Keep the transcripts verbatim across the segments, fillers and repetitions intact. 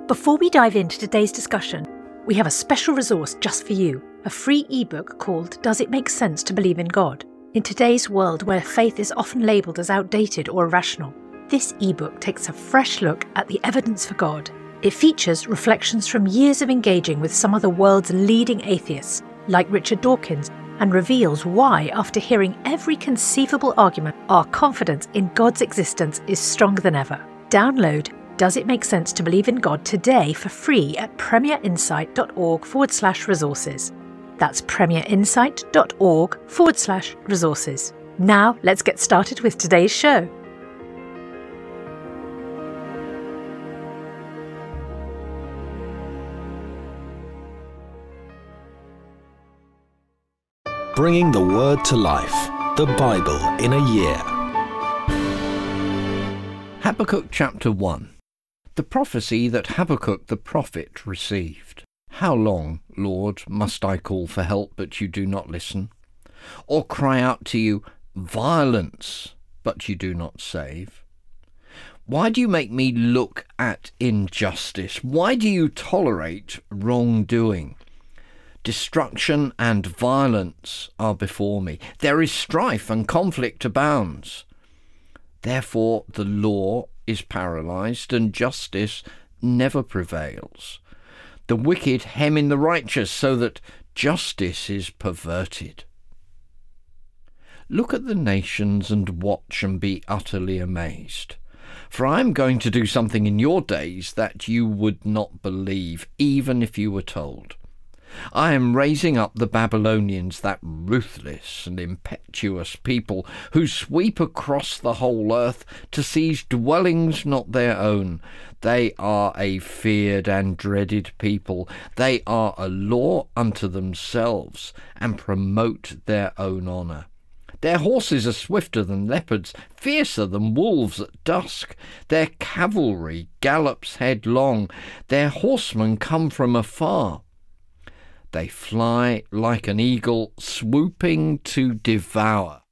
Before we dive into today's discussion, we have a special resource just for you, a free ebook called Does It Make Sense to Believe in God? In today's world where faith is often labelled as outdated or irrational, this ebook takes a fresh look at the evidence for God. It features reflections from years of engaging with some of the world's leading atheists, like Richard Dawkins, and reveals why, after hearing every conceivable argument, our confidence in God's existence is stronger than ever. Download Does It Make Sense to Believe in God today for free at premierinsight.org forward slash resources. That's premierinsight.org forward slash resources. Now let's get started with today's show. Bringing the Word to life, the Bible in a year. Habakkuk chapter one. The prophecy that Habakkuk the prophet received. How long, Lord, must I call for help, but you do not listen? Or cry out to you, violence, but you do not save? Why do you make me look at injustice? Why do you tolerate wrongdoing? Destruction and violence are before me. There is strife and conflict abounds. Therefore the law is paralyzed and justice never prevails. The wicked hem in the righteous so that justice is perverted. Look at the nations and watch and be utterly amazed. For I am going to do something in your days that you would not believe, even if you were told. I am raising up the Babylonians, that ruthless and impetuous people who sweep across the whole earth to seize dwellings not their own. They are a feared and dreaded people. They are a law unto themselves and promote their own honour. Their horses are swifter than leopards, fiercer than wolves at dusk. Their cavalry gallops headlong. Their horsemen come from afar. They fly like an eagle, swooping to devour.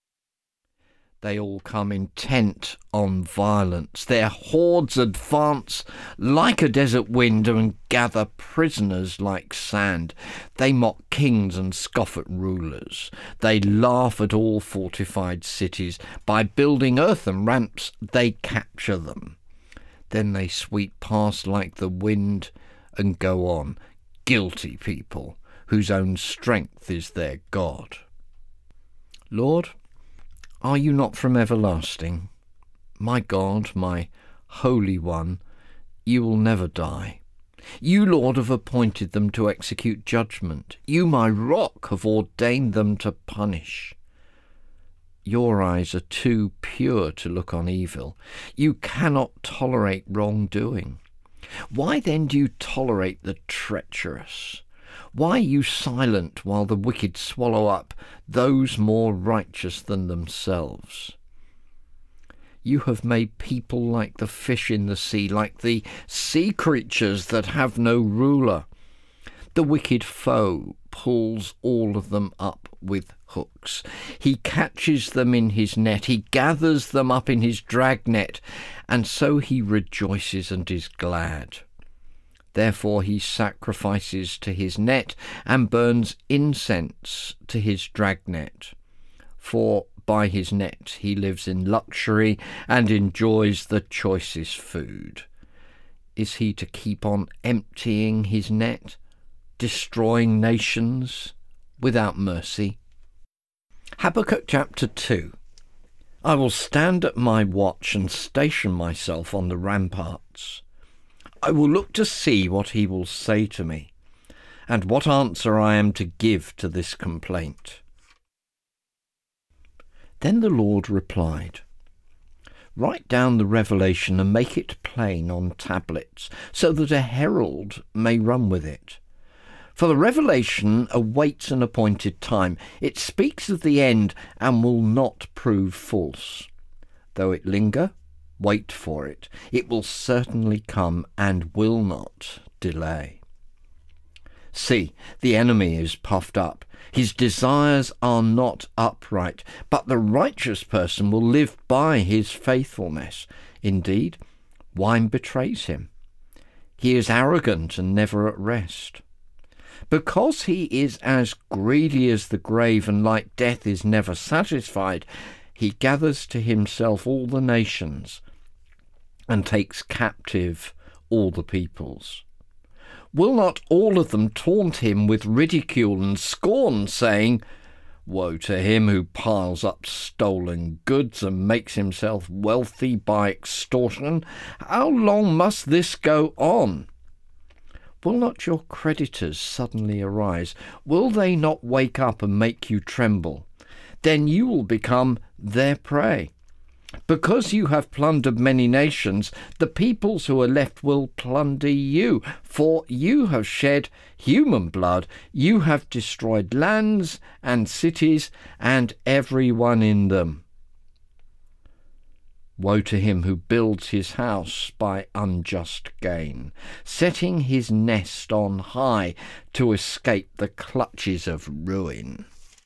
They all come intent on violence. Their hordes advance like a desert wind and gather prisoners like sand. They mock kings and scoff at rulers. They laugh at all fortified cities. By building earthen ramps, they capture them. Then they sweep past like the wind and go on. Guilty people, whose own strength is their God. Lord, are you not from everlasting? My God, my Holy One, you will never die. You, Lord, have appointed them to execute judgment. You, my rock, have ordained them to punish. Your eyes are too pure to look on evil. You cannot tolerate wrongdoing. Why then do you tolerate the treacherous? Why are you silent while the wicked swallow up those more righteous than themselves? You have made people like the fish in the sea, like the sea creatures that have no ruler. The wicked foe pulls all of them up with hooks. He catches them in his net. He gathers them up in his dragnet, and so he rejoices and is glad. Therefore he sacrifices to his net and burns incense to his dragnet. For by his net he lives in luxury and enjoys the choicest food. Is he to keep on emptying his net, destroying nations without mercy? Habakkuk chapter two. I will stand at my watch and station myself on the ramparts. I will look to see what he will say to me, and what answer I am to give to this complaint. Then the Lord replied, Write down the revelation and make it plain on tablets, so that a herald may run with it. For the revelation awaits an appointed time. It speaks of the end and will not prove false. Though it linger, wait for it. It will certainly come and will not delay. See, the enemy is puffed up. His desires are not upright, but the righteous person will live by his faithfulness. Indeed, wine betrays him. He is arrogant and never at rest. Because he is as greedy as the grave, and like death is never satisfied, he gathers to himself all the nations and takes captive all the peoples. Will not all of them taunt him with ridicule and scorn, saying, "Woe to him who piles up stolen goods and makes himself wealthy by extortion. How long must this go on?" Will not your creditors suddenly arise? Will they not wake up and make you tremble? Then you will become their prey. Because you have plundered many nations, the peoples who are left will plunder you, for you have shed human blood. You have destroyed lands and cities and everyone in them. Woe to him who builds his house by unjust gain, setting his nest on high to escape the clutches of ruin.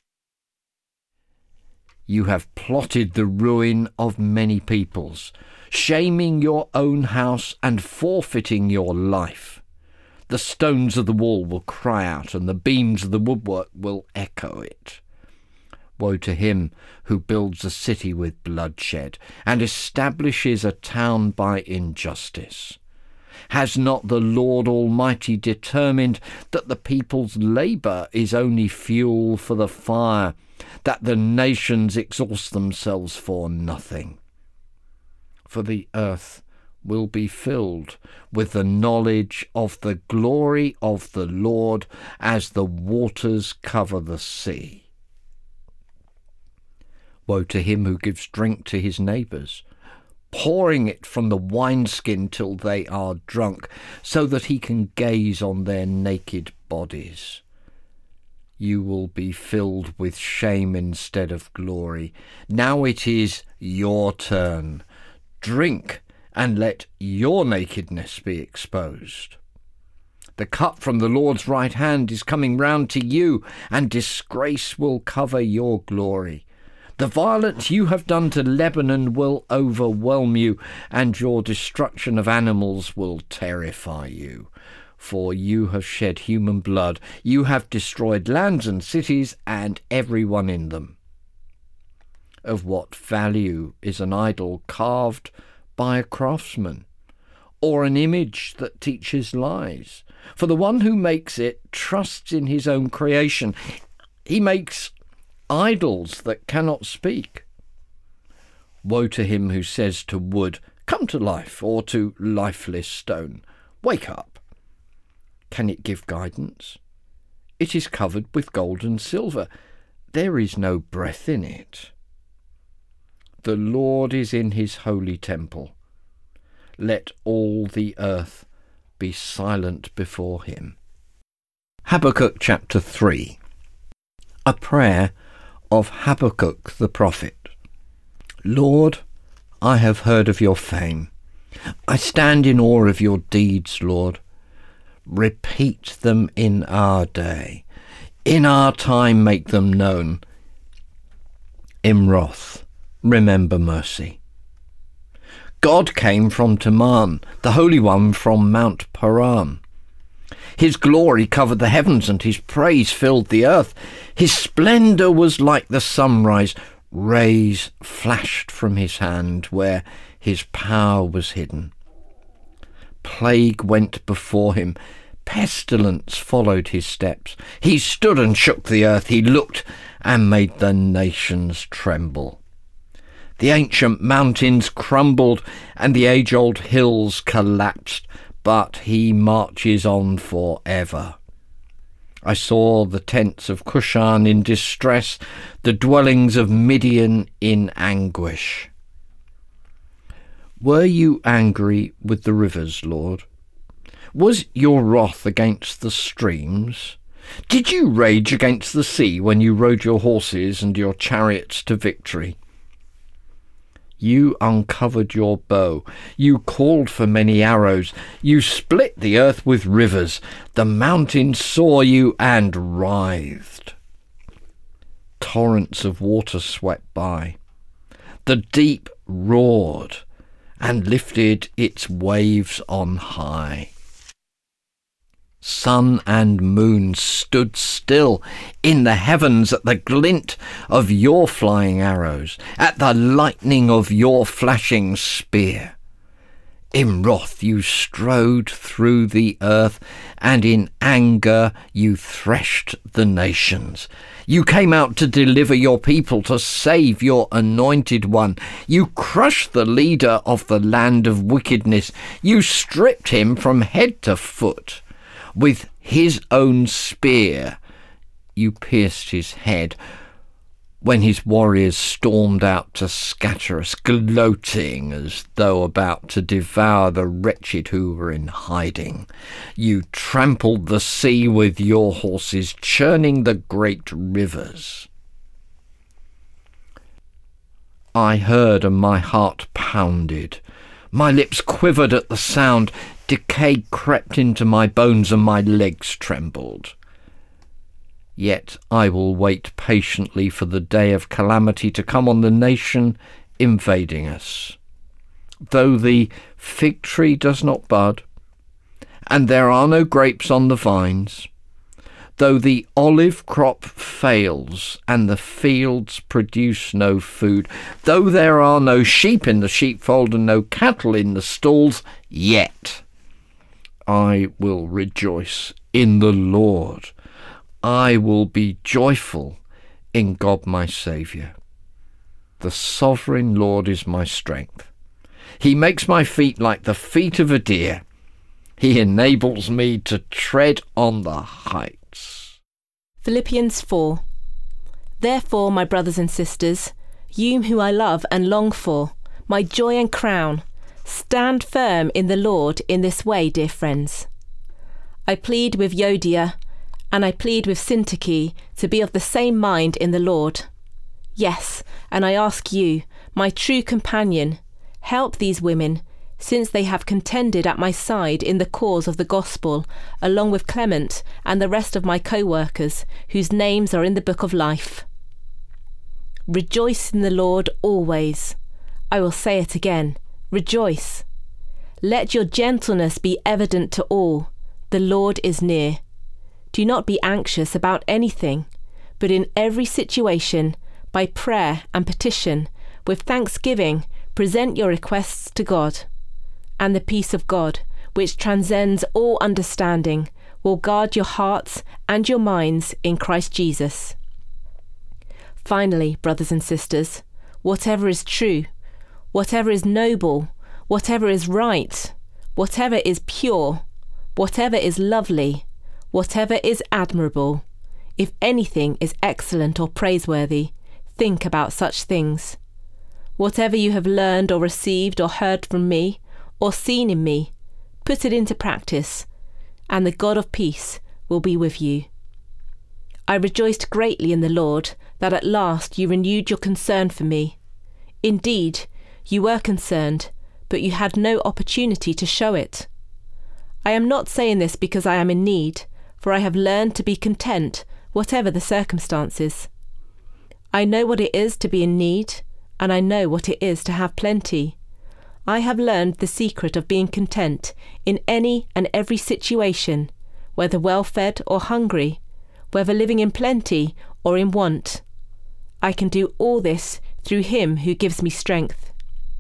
You have plotted the ruin of many peoples, shaming your own house and forfeiting your life. The stones of the wall will cry out, and the beams of the woodwork will echo it. Woe to him who builds a city with bloodshed and establishes a town by injustice. Has not the Lord Almighty determined that the people's labour is only fuel for the fire, that the nations exhaust themselves for nothing? For the earth will be filled with the knowledge of the glory of the Lord as the waters cover the sea. Woe to him who gives drink to his neighbours, pouring it from the wineskin till they are drunk, so that he can gaze on their naked bodies. You will be filled with shame instead of glory. Now it is your turn. Drink, and let your nakedness be exposed. The cup from the Lord's right hand is coming round to you, and disgrace will cover your glory. The violence you have done to Lebanon will overwhelm you, and your destruction of animals will terrify you. For you have shed human blood, you have destroyed lands and cities and everyone in them. Of what value is an idol carved by a craftsman, or an image that teaches lies? For the one who makes it trusts in his own creation. He makes idols that cannot speak. Woe to him who says to wood, "Come to life," or to lifeless stone, "Wake up." Can it give guidance? It is covered with gold and silver. There is no breath in it. The Lord is in his holy temple. Let all the earth be silent before him. Habakkuk chapter three. A prayer of Habakkuk the prophet. Lord, I have heard of your fame. I stand in awe of your deeds, Lord. Repeat them in our day. In our time make them known. In wrath, remember mercy. God came from Teman, the Holy One from Mount Paran. His glory covered the heavens, and his praise filled the earth. His splendour was like the sunrise. Rays flashed from his hand where his power was hidden. Plague went before him. Pestilence followed his steps. He stood and shook the earth. He looked and made the nations tremble. The ancient mountains crumbled and the age-old hills collapsed, but he marches on forever. I saw the tents of Cushan in distress, the dwellings of Midian in anguish. Were you angry with the rivers, Lord? Was your wrath against the streams? Did you rage against the sea when you rode your horses and your chariots to victory? You uncovered your bow. You called for many arrows. You split the earth with rivers. The mountains saw you and writhed. Torrents of water swept by. The deep roared and lifted its waves on high. Sun and moon stood still in the heavens at the glint of your flying arrows, at the lightning of your flashing spear. In wrath you strode through the earth, and in anger you threshed the nations. You came out to deliver your people, to save your anointed one. You crushed the leader of the land of wickedness. You stripped him from head to foot. With his own spear you pierced his head, when his warriors stormed out to scatter us, gloating as though about to devour the wretched who were in hiding. You trampled the sea with your horses, churning the great rivers. I heard and my heart pounded. My lips quivered at the sound. Decay crept into my bones and my legs trembled. Yet I will wait patiently for the day of calamity to come on the nation invading us. Though the fig tree does not bud, and there are no grapes on the vines, though the olive crop fails, and the fields produce no food, though there are no sheep in the sheepfold and no cattle in the stalls, yet I will rejoice in the Lord. I will be joyful in God my Saviour. The sovereign Lord is my strength. He makes my feet like the feet of a deer. He enables me to tread on the heights. Philippians four. Therefore, my brothers and sisters, you whom I love and long for, my joy and crown, stand firm in the Lord in this way, dear friends. I plead with Euodia, and I plead with Syntyche to be of the same mind in the Lord. Yes, and I ask you, my true companion, help these women, since they have contended at my side in the cause of the gospel, along with Clement and the rest of my co-workers, whose names are in the book of life. Rejoice in the Lord always. I will say it again, rejoice. Let your gentleness be evident to all. The Lord is near. Do not be anxious about anything, but in every situation, by prayer and petition, with thanksgiving, present your requests to God. And the peace of God, which transcends all understanding, will guard your hearts and your minds in Christ Jesus. Finally, brothers and sisters, whatever is true, whatever is noble, whatever is right, whatever is pure, whatever is lovely, whatever is admirable, if anything is excellent or praiseworthy, think about such things. Whatever you have learned or received or heard from me, or seen in me, put it into practice, and the God of peace will be with you. I rejoiced greatly in the Lord that at last you renewed your concern for me. Indeed, you were concerned, but you had no opportunity to show it. I am not saying this because I am in need, for I have learned to be content, whatever the circumstances. I know what it is to be in need, and I know what it is to have plenty. I have learned the secret of being content in any and every situation, whether well-fed or hungry, whether living in plenty or in want. I can do all this through him who gives me strength.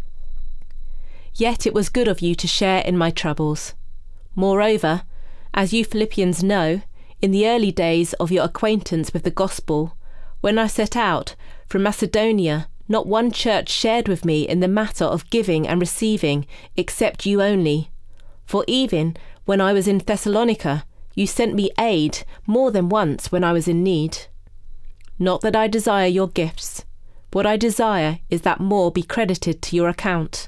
Yet it was good of you to share in my troubles. Moreover, as you Philippians know, in the early days of your acquaintance with the gospel, when I set out from Macedonia, not one church shared with me in the matter of giving and receiving, except you only. For even when I was in Thessalonica, you sent me aid more than once when I was in need. Not that I desire your gifts. What I desire is that more be credited to your account.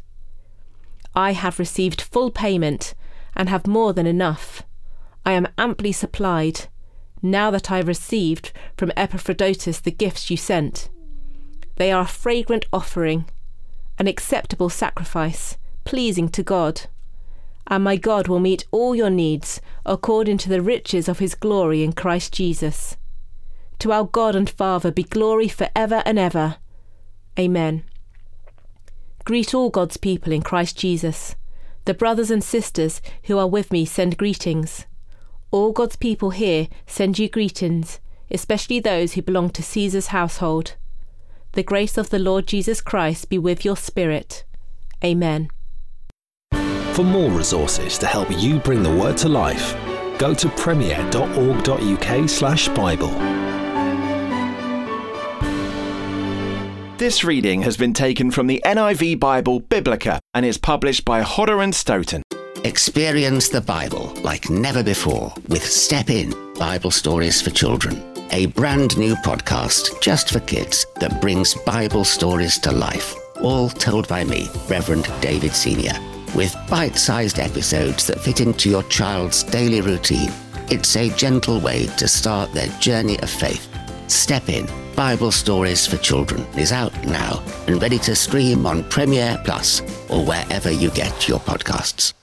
I have received full payment and have more than enough. I am amply supplied, now that I have received from Epaphroditus the gifts you sent. They are a fragrant offering, an acceptable sacrifice, pleasing to God. And my God will meet all your needs according to the riches of his glory in Christ Jesus. To our God and Father be glory for ever and ever. Amen. Greet all God's people in Christ Jesus. The brothers and sisters who are with me send greetings. All God's people here send you greetings, especially those who belong to Caesar's household. The grace of the Lord Jesus Christ be with your spirit. Amen. For more resources to help you bring the word to life, go to premier.org.uk slash Bible. This reading has been taken from the N I V Bible Biblica and is published by Hodder and Stoughton. Experience the Bible like never before with Step In, Bible Stories for Children, a brand new podcast just for kids that brings Bible stories to life, all told by me, Reverend David Senior, with bite-sized episodes that fit into your child's daily routine. It's a gentle way to start their journey of faith. Step In, Bible Stories for Children is out now and ready to stream on Premiere Plus or wherever you get your podcasts.